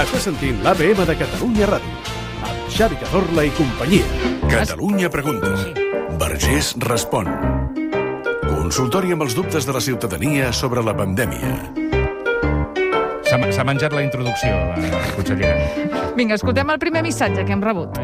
Estàs sentint l'ABM de Catalunya Ràdio, amb Xavi Cazorla i companyia. Catalunya pregunta. Vergés respon. Consultori amb els dubtes de la ciutadania sobre la pandèmia. S'ha menjat la introducció, consellera. Vinga, escoltem el primer missatge que hem rebut.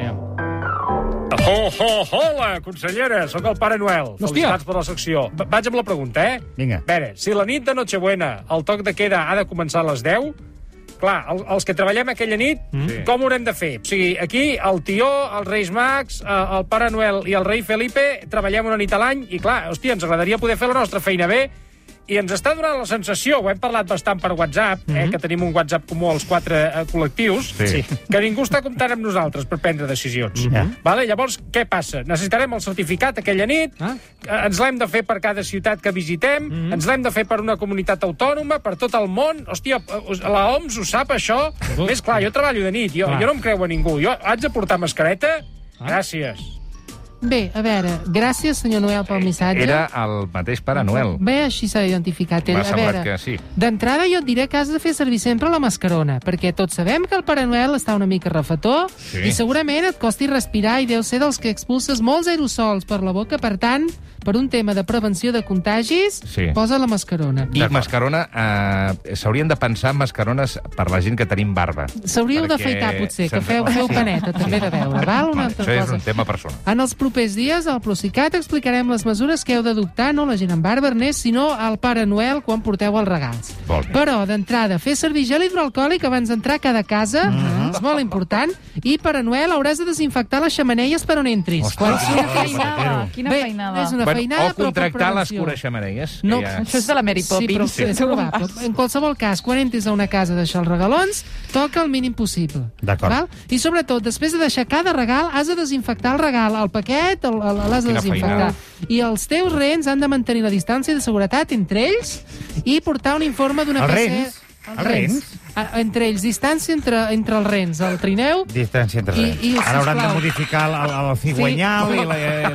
Hola, consellera, sóc el Pare Noel. Hòstia. Felicitats per la secció. Vaig amb la pregunta, Vinga. A veure, si la nit de Nochebuena el toc de queda ha de començar a les 10, clar, els que treballem aquella nit, com ho haurem de fer? O sigui, aquí el tió, els Reis Mags, el Pare Noel i el rei Felipe treballem una nit a l'any i, clar, hòstia, ens agradaria poder fer la nostra feina bé. I ens està donant la sensació, ho hem parlat bastant per WhatsApp, que tenim un WhatsApp comú als 4 col·lectius, que ningú està comptant amb nosaltres per prendre decisions. Vale? Llavors, què passa? Necessitarem el certificat aquella nit, ens l'hem de fer per cada ciutat que visitem, ens l'hem de fer per una comunitat autònoma, per tot el món. Hòstia, la OMS ho sap, això? Més clar, jo treballo de nit, jo no em creu a ningú. Jo haig de portar mascareta? Gràcies. Bé, a veure, gràcies, senyor Noel, pel missatge. Era el mateix Pare Noel. Bé, així s'ha identificat ell. M'ha A semblat veure, que sí. d'entrada jo et diré que has de fer servir sempre la mascarona, perquè tots sabem que el Pare Noel està una mica refetó i segurament et costi respirar i deu ser dels que expulses molts aerosols per la boca. Per tant, per un tema de prevenció de contagis, posa la mascarona. I mascarona, s'haurien de pensar en mascarones per la gent que tenim barba. S'hauríeu d'afaitar, potser, que feu paneta, també de veure, val? Una altra Això és cosa. un tema personal. En els propers dies, al Procicat, explicarem les mesures que heu d'adoptar, no la gent amb barba, Ernest, sinó al Pare Noel quan porteu els regals. Però, d'entrada, fer servir gel hidroalcohòlic abans d'entrar a cada casa, és molt important, i Pare Noel hauràs de desinfectar les xemeneies per on entris. Quina feinada, quina Bé, feinada. és una feinada, O contractar les prevenció. cures-xamaneies. No, Això és de la Mary Poppins. Sí, però és probable. En qualsevol cas, quan entris a una casa a deixar els regalons, toca el mínim possible. D'acord. I sobretot, després de deixar cada regal, has de desinfectar el regal, el paquet, l'has de Quina desinfectar. I els teus rens han de mantenir la distància de seguretat entre ells i portar un informe d'una Els PCR. rens? Els rens? Entre ells, distància entre els rens, el trineu. Distància entre rens. Ara hauran de modificar el cigüenyal i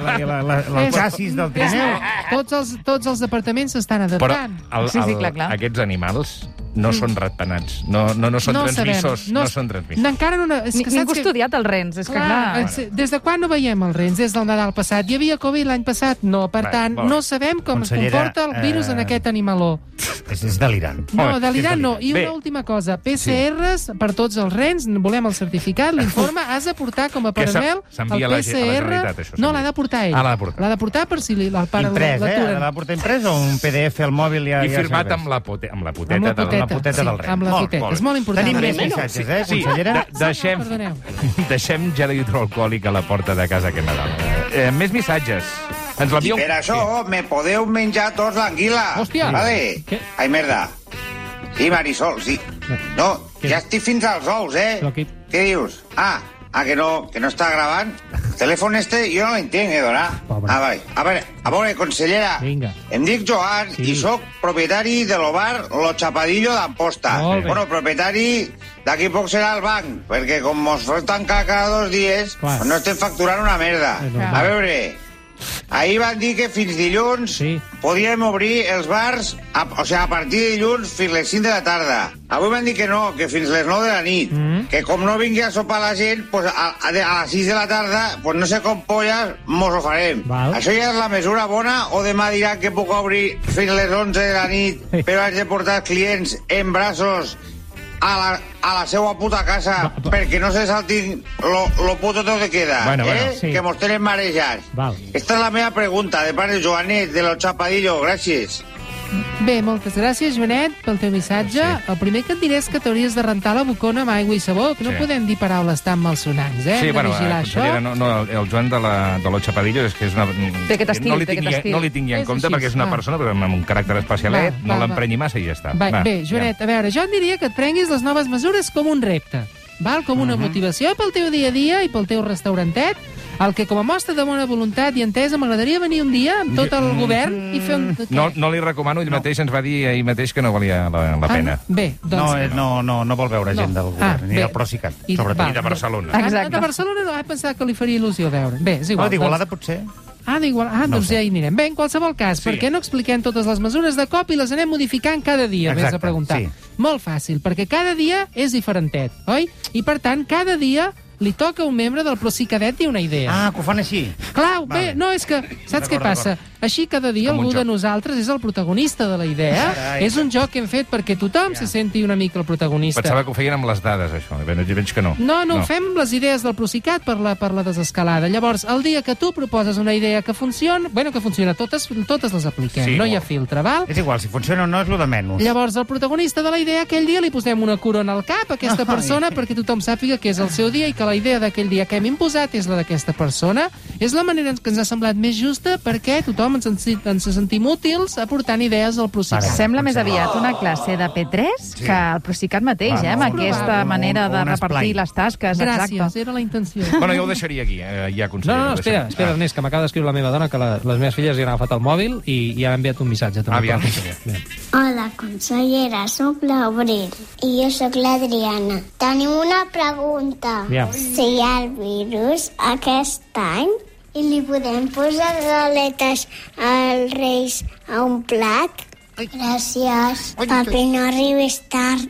el xassis del trineu. Tots els departaments s'estan adaptant. Clar. Aquests animals no són ratpenats, no són transmissors. No són transmissors. Encara no... Ningú ha estudiat els rens, és que clar... Des de quan no veiem els rens? Des del Nadal passat. Hi havia Covid l'any passat? No. Per tant, no sabem com es comporta el virus en aquest animaló. És delirant. No, delirant no. I una última cosa. PCRs per tots els rens, volem el certificat, l'informe, has de portar com a Pare Noel s'envia a la Generalitat, això. No, l'ha de portar ell. L'ha de portar per si el pare imprès, l'aturen. L'ha de portar imprès o un PDF al mòbil ja I firmat serveix? amb la poteta del ren. Amb la poteta. És molt important. Tenim més missatges, consellera? Deixem gel hidroalcohòlic a la porta de casa aquest Nadal. Més missatges. Ens l'envia Per això me podeu menjar tots l'anguila. Hòstia. Vale? Ai, merda. Sí, Marisol, sí. No, ja estic fins als ous, Què dius? Que no està gravant? El telèfon jo no l'entenc, Dona? Vale. A veure, consellera, em dic Joan i sóc propietari de l'Obar Lo Chapadillo d'Amposta. Bueno, propietari d'aquí poc serà el banc, perquè com mos sol tancar cada 2 dies, no estem facturant una merda. A veure... Ahir van dir que fins dilluns podíem obrir els bars, a partir de dilluns fins les 5 de la tarda. Avui van dir que no, que fins les 9 de la nit. Que com no vingui a sopar la gent, a les 6 de la tarda, no sé com polles mos ho farem. Això ja és la mesura bona o demà diran que puc obrir fins les 11 de la nit però haig de portar clients en braços a la seva puta casa perquè no se saltin lo puto tot que queda, que mos tenen marejats. Esta és la meva pregunta de part de Joanet de Lo Chapadillo. Gràcies. Bé, moltes gràcies, Joanet, pel teu missatge. El primer que et diré és que t'hauries de rentar la bocona amb aigua i sabó, que no podem dir paraules tan malsonants, Sí, hem de vigilar això. el Joan de Lo Chapadillo és que és una... D'aquest estil. No li tingui en compte perquè és una persona amb un caràcter especialet, no l'emprenyi massa i ja està. Bé, Joanet, a veure, jo et diria que et prenguis les noves mesures com un repte, com una motivació pel teu dia a dia i pel teu restaurantet, el que com a mostra de bona voluntat i entesa m'agradaria venir un dia amb tot el govern i fer un... No li recomano, ell mateix ens va dir ahir mateix que no valia la pena. Bé, doncs... No vol veure gent del govern, ni del Procicat, sobretot. I de Barcelona. De Barcelona no, he pensat que li faria il·lusió veure. Bé, és igual. D'Igualada potser? Doncs ja hi anirem. Bé, en qualsevol cas, per què no expliquem totes les mesures de cop i les anem modificant cada dia, vés a preguntar. Molt fàcil, perquè cada dia és diferentet, oi? I, per tant, cada dia li toca a un membre del Procicadet dir una idea. Ah, que ho fan així. Clar, bé, no, és que, saps què passa? Així cada dia algú de nosaltres és el protagonista de la idea. És un joc que hem fet perquè tothom se senti una mica el protagonista. Pensava que ho feien amb les dades, això. Veig que no. No, ho fem amb les idees del Procicat per la desescalada. Llavors, el dia que tu proposes una idea que funciona, totes les apliquem, no hi ha filtre, val? És igual, si funciona o no és lo de menys. Llavors, el protagonista de la idea, aquell dia li posem una corona al cap a aquesta persona perquè tothom sàpiga que és el seu dia i que la idea d'aquell dia que hem imposat és la d'aquesta persona. És la manera que ens ha semblat més justa perquè tothom ens sentim útils aportant idees al Procicat. Sembla més aviat una classe de P3 que el Procicat mateix, amb aquesta manera de repartir les tasques. Gràcies, era la intenció. Bueno, jo ho deixaria aquí, ja, conseller. No, espera, Ernest, que m'acaba d'escriure la meva dona que les meves filles hi han agafat el mòbil i ja ha enviat un missatge. Hola, consellera, soc l'Abril i jo soc l'Adriana. Tenim una pregunta. Si hi ha el virus aquest any i li podem posar galetes als Reis a un plat? Gràcies. Papi, no arribis tard.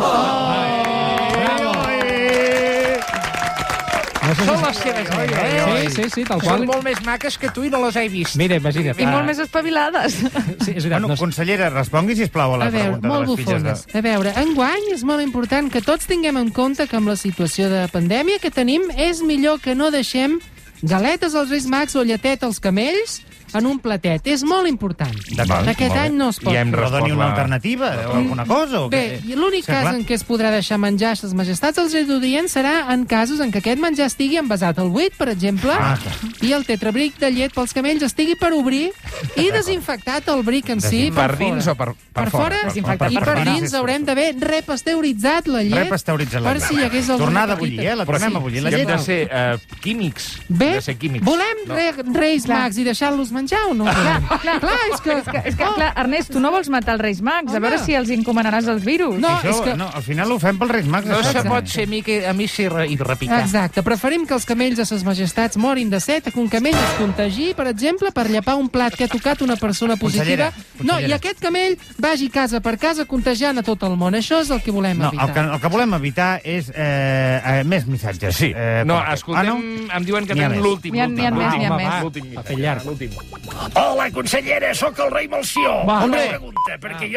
Són les seves idees. Sí, tal qual. Són molt més maques que tu i no les he vist. Mira, imagina't. I molt més espavilades. Consellera, respongui, sisplau, a la pregunta de les filles. A veure, enguany és molt important que tots tinguem en compte que amb la situació de pandèmia que tenim és millor que no deixem galetes als Reis Mags o lleteta als camells en un platet. És molt important. Aquest any no es pot. Però doni una alternativa o alguna cosa? Bé, l'únic cas en què es podrà deixar menjar a les majestats als redudients serà en casos en què aquest menjar estigui envasat al buit, per exemple, i el tetrabric de llet pels camells estigui per obrir i desinfectat el bric en si per dins o per fora? I per dins haurem d'haver repasteuritzat la llet per si hi hagués algun... Tornada a bullir, la tornem a bullir. Hem de ser químics. Bé, volem Reis Mags i deixar-los menjar o no? Clar, és que, Ernest, tu no vols matar els Reis Mags, a veure si els encomanaràs els virus. No, al final ho fem pels Reis Mags. No se pot ser a mi ser i repicar. Exacte, preferim que els camells a ses majestats morin de set, que un camell es contagi, per exemple, per llepar un plat que ha tocat una persona positiva. No, i aquest camell vagi casa per casa contagiant a tot el món. Això és el que volem evitar. El que volem evitar és més missatges. Sí. No, escoltem, em diuen que tenen l'últim. N'hi ha més. Hola, consellera, sóc el rei Melcior. Una pregunta, perquè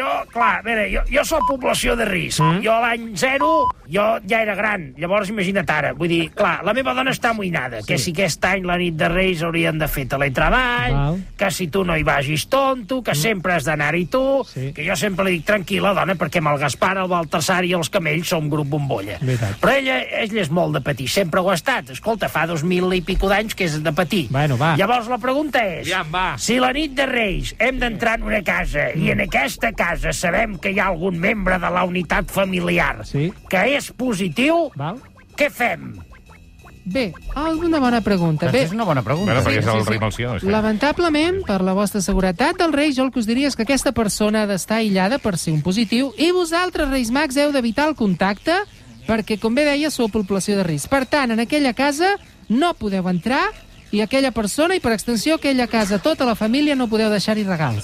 jo soc població de risc. Jo a l'any 0, jo ja era gran, llavors imagina't ara. Vull dir, clar, la meva dona està amoïnada, que si aquest any la nit de Reis haurien de fer teletreball, que si tu no hi vagis tonto, que sempre has d'anar-hi tu, que jo sempre li dic tranquil·la, dona, perquè amb el Gaspar, el Baltasar i els camells som grup bombolla. Però ella és molt de patir, sempre ho ha estat. Escolta, fa 2000 i pico d'anys que és de patir. Llavors la pregunta és, si la nit de Reis hem d'entrar en una casa i en aquesta casa sabem que hi ha algun membre de la unitat familiar que és positiu, què fem? Bé, una bona pregunta. És una bona pregunta. Perquè és el rei Melcior. Lamentablement, per la vostra seguretat del rei, jo el que us diria és que aquesta persona ha d'estar aïllada per ser un positiu i vosaltres, Reis Mags, heu d'evitar el contacte perquè, com bé deia, sou població de risc. Per tant, en aquella casa no podeu entrar i aquella persona, i per extensió aquella casa, tota la família, no podeu deixar-hi regals.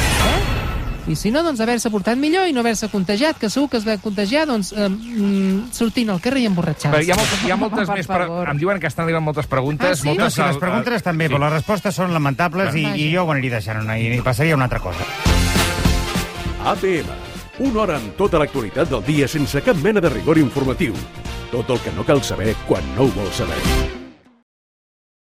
I si no, doncs haver-se portat millor i no haver-se contagiat, que segur que es va contagiar, doncs sortint al carrer i emborratxant-se. Hi ha moltes més... Em diuen que estan arribant moltes preguntes. Sí, les preguntes estan bé, però les respostes són lamentables i jo ho aniria deixant i passaria a una altra cosa. APM. Una hora amb tota l'actualitat del dia sense cap mena de rigor informatiu. Tot el que no cal saber quan no ho vols saber.